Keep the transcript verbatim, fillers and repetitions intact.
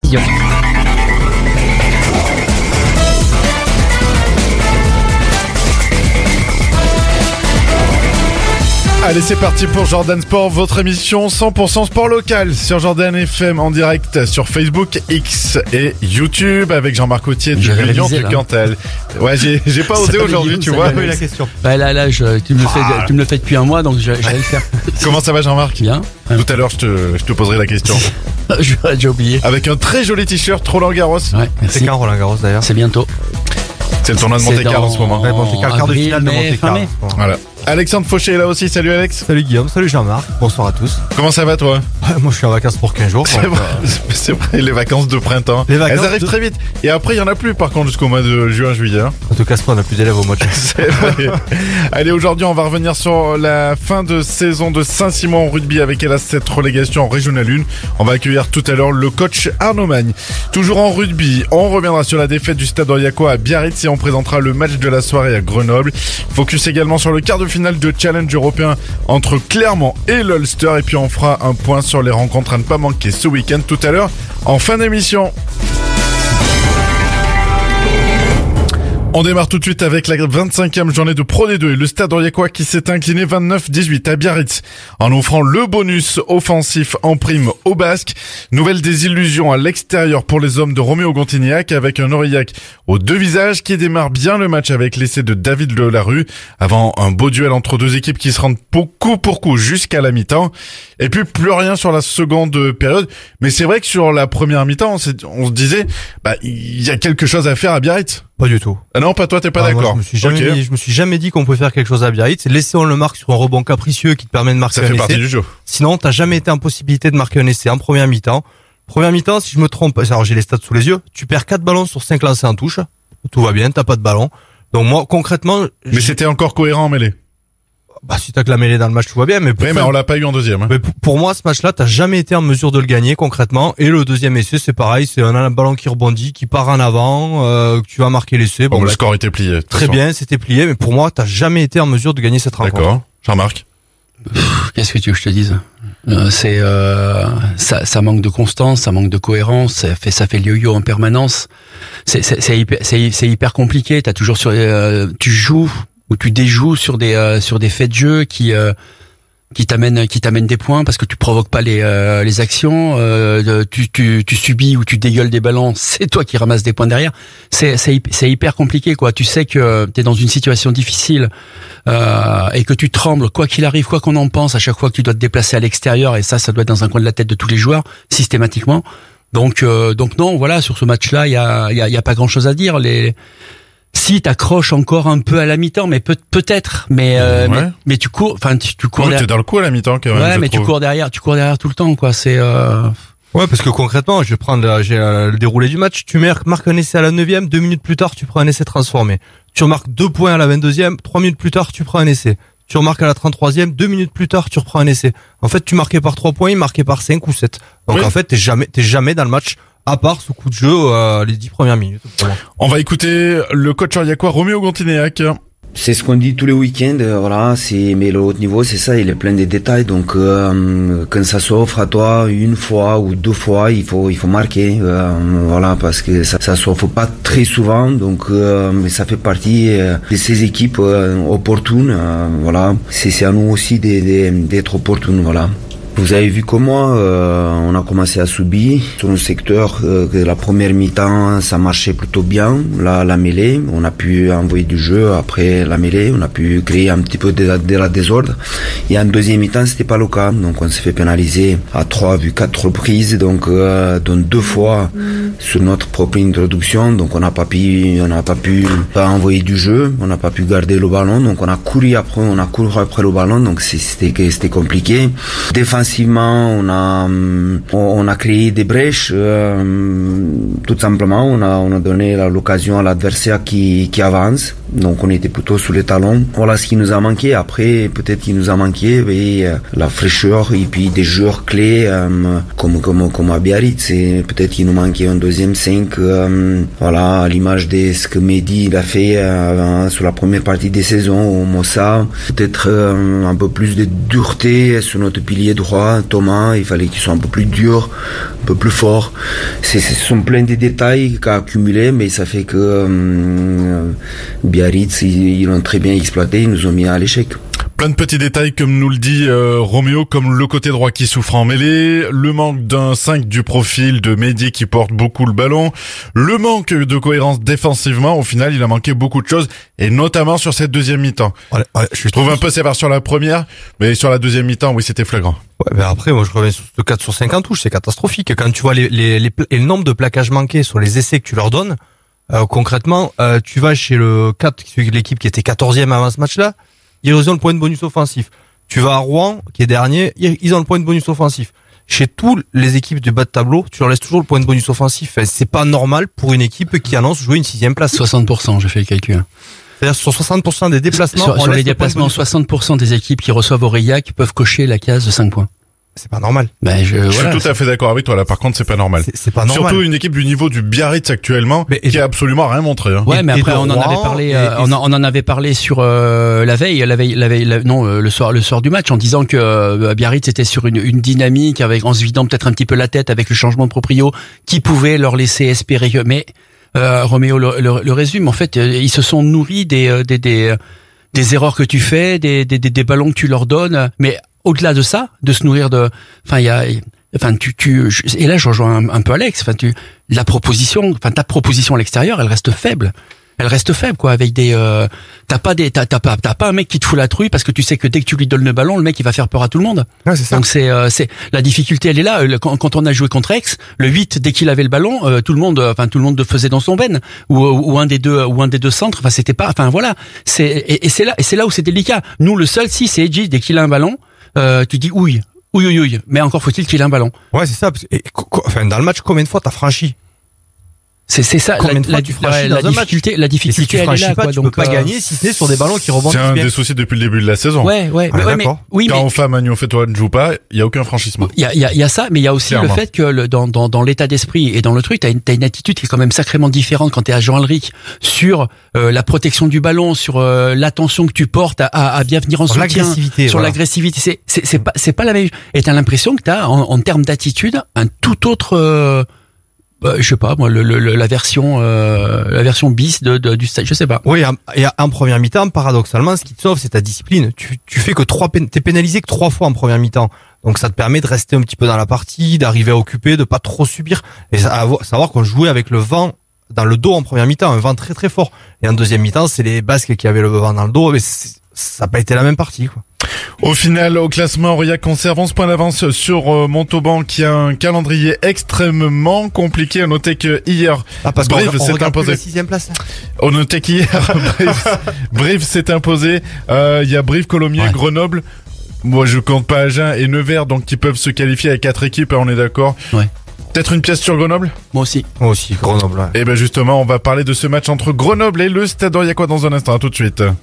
Guillaume. Allez, c'est parti pour Jordan Sport, votre émission cent pour cent sport local sur Jordan F M en direct sur Facebook, X et YouTube avec Jean-Marc Autier de Lyon Cantal. Ouais, j'ai, j'ai pas osé aujourd'hui, tu vois. La question. Bah là, là, je, tu me le fais, Ah. tu me le fais depuis un mois, donc j'allais le faire. Comment ça va, Jean-Marc? Bien. Tout à l'heure, je te, je te poserai la question. Je- J'ai oublié. Avec un très joli t-shirt Roland Garros. Ouais, merci. C'est quand Roland Garros d'ailleurs? C'est bientôt. C'est le tournoi de C'est Monte-Carlo en dans- ce moment. Ouais, Monte-Carlo, quart de avril, finale de mai, fin Monte-Carlo. mai. Voilà. Alexandre Fauché est là aussi. Salut Alex. Salut Guillaume, salut Jean-Marc, bonsoir à tous. Comment ça va toi? Moi je suis en vacances pour quinze jours. C'est donc, vrai, euh, c'est vrai, les vacances de printemps. Les vacances Elles arrivent de- très vite. Et après, il y en a plus par contre jusqu'au mois de juin, juillet. hein. En tout cas, on a plus d'élèves au mois de juin. C'est vrai. Allez, aujourd'hui, on va revenir sur la fin de saison de Saint-Simon en rugby avec hélas cette relégation en Régional un. On va accueillir tout à l'heure le coach Arnaud Magne. Toujours en rugby, on reviendra sur la défaite du Stade Oriacois à Biarritz et on présentera le match de la soirée à Grenoble. Focus également sur le quart de finale de Challenge européen entre Clermont et l'Ulster. Et puis on fera un point sur les rencontres à ne pas manquer ce week-end tout à l'heure en fin d'émission. On démarre tout de suite avec la vingt-cinquième journée de Pro D deux et le Stade Oriacois qui s'est incliné vingt-neuf dix-huit à Biarritz en offrant le bonus offensif en prime au Basque. Nouvelle désillusion à l'extérieur pour les hommes de Roméo Gontignac avec un Aurillac aux deux visages qui démarre bien le match avec l'essai de David Lelarue avant un beau duel entre deux équipes qui se rendent coup pour coup jusqu'à la mi-temps. Et puis plus rien sur la seconde période. Mais c'est vrai que sur la première mi-temps, on, s'est- on se disait, bah, il y a quelque chose à faire à Biarritz. Pas du tout. Ah non, pas toi, t'es pas Ah, moi, d'accord. je me suis jamais Ok. dit, je me suis jamais dit qu'on pouvait faire quelque chose à Biarritz. Laissez on le marque sur un rebond capricieux qui te permet de marquer Ça un fait essai. partie du jeu. Sinon, t'as jamais été en possibilité de marquer un essai en première mi-temps. Première mi-temps, si je me trompe, alors j'ai les stats sous les yeux, tu perds quatre ballons sur cinq lancés en touche. Tout va bien, t'as pas de ballon. Donc moi, concrètement, Mais j'ai- c'était encore cohérent en mêlée. bah, si t'as que la mêlée dans le match, tout va bien. Mais, pour, Oui, mais on l'a pas eu en deuxième. hein. mais pour- pour moi, ce match-là, t'as jamais été en mesure de le gagner concrètement. Et le deuxième essai, c'est pareil, c'est un, un ballon qui rebondit, qui part en avant, euh, que tu vas marquer l'essai. Bon, Bon, le bah, score était plié. de toute très façon. bien, c'était plié. Mais pour moi, t'as jamais été en mesure de gagner cette rencontre. D'accord. Jean-Marc. Qu'est-ce que tu veux que je te dise? Euh, c'est euh, ça, ça manque de constance, ça manque de cohérence, ça fait ça fait le yo-yo en permanence. C'est c'est c'est hyper, c'est, c'est hyper compliqué. T'as toujours sur euh, tu joues ou tu déjoues sur des euh, sur des faits de jeu qui euh, qui t'amènent qui t'amènent des points parce que tu provoques pas les euh, les actions. Euh, de- tu tu tu subis ou tu dégueules des ballons. C'est toi qui ramasses des points derrière. C'est c'est hyp- c'est hyper compliqué quoi. Tu sais que t'es dans une situation difficile. Euh, et que tu trembles, quoi qu'il arrive, quoi qu'on en pense, à chaque fois que tu dois te déplacer à l'extérieur, et ça, ça doit être dans un coin de la tête de tous les joueurs, systématiquement. Donc, euh, donc non, voilà, sur ce match-là, il y a, il y a, il y a pas grand-chose à dire. Les, si t'accroches encore un peu à la mi-temps, mais peut, peut-être, mais, euh, Ouais. mais, mais tu cours, enfin, tu, tu cours Ouais, derrière. t'es dans le coup à la mi-temps quand même. Ouais, je mais tu trouve. cours derrière, tu cours derrière tout le temps, quoi. C'est, euh, Ouais, parce que concrètement, je vais prendre, euh, j'ai euh, le déroulé du match. Tu marques, marques un essai à la neuvième, deux minutes plus tard, tu prends un essai transformé. Tu remarques deux points à la vingt-deuxième, trois minutes plus tard, tu prends un essai. Tu remarques à la trente-troisième, deux minutes plus tard, tu reprends un essai. En fait, tu marquais par trois points, il marquait par cinq ou sept. Donc Oui. en fait, t'es jamais, t'es jamais dans le match, à part ce coup de jeu, euh, les dix premières minutes. pour moi. On va écouter le coach oriacois Roméo Gontignac. C'est ce qu'on dit tous les week-ends, euh, voilà. C'est mais le haut niveau, c'est ça, il est plein de détails. Donc euh, quand ça s'offre à toi une fois ou deux fois, il faut il faut marquer, euh, voilà, parce que ça ça s'offre pas très souvent. Donc euh, mais ça fait partie euh, de ces équipes euh, opportunes, euh, voilà. C'est c'est à nous aussi de- de- d'être opportunes, voilà. Vous avez vu comment euh, on a commencé à subir sur un secteur euh, que la première mi-temps ça marchait plutôt bien, la, la mêlée, on a pu envoyer du jeu après la mêlée, on a pu créer un petit peu de, la- de la désordre. Et en deuxième mi-temps c'était pas le cas, donc on s'est fait pénaliser à trois vu quatre reprises, donc euh, dont deux fois sur notre propre introduction, donc on n'a pas pu, on n'a pas pu pas envoyer du jeu, on n'a pas pu garder le ballon, donc on a couru après, on a couru après le ballon, donc c'est- c'était c'était compliqué. Défensivement, on a hum, on, on a créé des brèches, euh, tout simplement, on a on a donné la- l'occasion à l'adversaire qui qui avance, donc on était plutôt sous les talons. Voilà ce qui nous a manqué. Après, peut-être qu'il nous a manqué et, euh, la fraîcheur et puis des joueurs clés euh, comme comme comme à Biarritz. Et peut-être qu'il nous manquait un deuxième cinq, euh, voilà, à l'image de ce que Mehdi il a fait euh, sur la première partie des saisons au Mossa. Peut-être euh, un peu plus de dureté sur notre pilier droit. trois, Thomas, il fallait qu'il soit un peu plus dur, un peu plus fort. C'est, ce sont plein de détails qu'a accumulé, mais ça fait que euh, Biarritz, ils, ils l'ont très bien exploité, ils nous ont mis à l'échec. Plein de petits détails, comme nous le dit euh, Roméo, comme le côté droit qui souffre en mêlée, le manque d'un cinq du profil de Mehdi qui porte beaucoup le ballon, le manque de cohérence défensivement. Au final, il a manqué beaucoup de choses, et notamment sur cette deuxième mi-temps. Ouais, ouais, je Je trouve un peu sévère sur la première, mais sur la deuxième mi-temps, oui, c'était flagrant. Ouais, mais après, moi, je reviens sur ce quatre sur cinq en touche, c'est catastrophique. Quand tu vois les, les, les, et le nombre de plaquages manqués sur les essais que tu leur donnes, euh, concrètement, euh, tu vas chez le quatre, l'équipe qui était quatorzième avant ce match-là, ils ont le point de bonus offensif. Tu vas à Rouen, qui est dernier, ils ont le point de bonus offensif. Chez toutes les équipes du bas de tableau, tu leur laisses toujours le point de bonus offensif. Enfin, c'est pas normal pour une équipe qui annonce jouer une sixième place. soixante pour cent, j'ai fait le calcul. C'est-à-dire sur soixante pour cent des déplacements, Sur, on sur laisse les le point de déplacements, bonus. soixante pour cent des équipes qui reçoivent Aurillac peuvent cocher la case de cinq points. C'est pas normal. Ben, je, Je voilà, suis tout à fait d'accord avec toi, là, par contre, c'est pas normal. C'est, c'est pas normal. Surtout une équipe du niveau du Biarritz actuellement, Mais, et qui de- a absolument rien montré. Hein. Ouais, mais et après de on en Rouen, avait parlé, et- euh, et- on, en, on en avait parlé sur euh, la veille, la veille, la veille, la- non euh, le soir, le soir du match, en disant que euh, Biarritz était sur une, une dynamique avec, en se vidant peut-être un petit peu la tête avec le changement de proprio, qui pouvait leur laisser espérer que. Mais euh, Roméo le, le, le résume. En fait, euh, ils se sont nourris des euh, des, des des erreurs que tu fais, des des, des, des ballons que tu leur donnes, mais au-delà de ça, de se nourrir de, enfin il y a. Enfin, tu, tu, je- et là, je rejoins un, un peu Alex. Enfin, tu, la proposition, enfin, ta proposition à l'extérieur, elle reste faible. Elle reste faible, quoi. Avec des, euh, t'as pas des, t'as, t'as pas, t'as pas un mec qui te fout la trouille parce que tu sais que dès que tu lui donnes le ballon, le mec il va faire peur à tout le monde. Ouais, c'est ça. Donc c'est, euh, c'est la difficulté, elle est là. Le- Quand, quand on a joué contre Aix, le huit, dès qu'il avait le ballon, euh, tout le monde, euh, enfin tout le monde le faisait dans son ben, ou, ou un des deux, ou un des deux centres. Enfin, c'était pas, enfin voilà. C'est et, et c'est là, et c'est là où c'est délicat. Nous, le seul, si c'est Edgy, dès qu'il a un ballon, euh, tu dis ouille. Oui, oui, oui, mais encore faut-il qu'il ait un ballon. Ouais, c'est ça. parce que- et co- co- enfin, dans le match, combien de fois t'as franchi? C'est, c'est ça, Combien la, de fois la, tu franchis la, dans un match difficulté, la Et si difficulté, tu elle est franchis là, pas, quoi. tu donc, peux pas euh, gagner si c'est sur des ballons qui C'est rebondissent un bien. des soucis depuis le début de la saison. Ouais, ouais, Ah, mais, ouais, mais, d'accord. oui, Quand mais on fait Magnon fait toi ne joue pas, il y a aucun franchissement. il y a, il y a, il y a ça, mais il y a aussi Clairement. le fait que le, dans, dans, dans l'état d'esprit et dans le truc, t'as une, t'as une attitude qui est quand même sacrément différente quand t'es à Jean-Alric sur euh, la protection du ballon, sur euh, l'attention que tu portes à, à, à bien venir en Sur soutien, l'agressivité, sur voilà. l'agressivité. C'est, c'est, c'est pas, c'est pas la même. Et t'as l'impression que t'as, en, en termes d'attitude, un tout autre. Euh, bah, je sais pas, moi, le, le, le- la version, euh, la version bis de, de, du stade. Je sais pas. Oui, et en première mi-temps, paradoxalement, ce qui te sauve, c'est ta discipline. Tu, tu fais que trois, pén- t'es pénalisé que trois fois en première mi-temps. Donc ça te permet de rester un petit peu dans la partie, d'arriver à occuper, de pas trop subir. Et ça- à savoir qu'on jouait avec le vent dans le dos en première mi-temps, un vent très très fort. Et en deuxième mi-temps, c'est les Basques qui avaient le vent dans le dos, mais c'est- ça n'a pas été la même partie, quoi. Au final, au classement, Aurillac conserve onze points d'avance sur euh, Montauban, qui a un calendrier extrêmement compliqué. À noter que hier, Ah, parce qu'on Brive on s'est regarde plus imposé. la sixième place. On notait qu'hier, Brive, Brive s'est imposé. Euh, Il y a Brive, Colomiers, Ouais. Grenoble. Moi, je compte pas Agen et Nevers, donc qui peuvent se qualifier avec quatre équipes, hein, on est d'accord. Ouais. Peut-être une pièce sur Grenoble? Moi aussi. Moi aussi, Grenoble, ouais. Et ben justement, on va parler de ce match entre Grenoble et le Stade Aurillacois dans un instant. À tout de suite.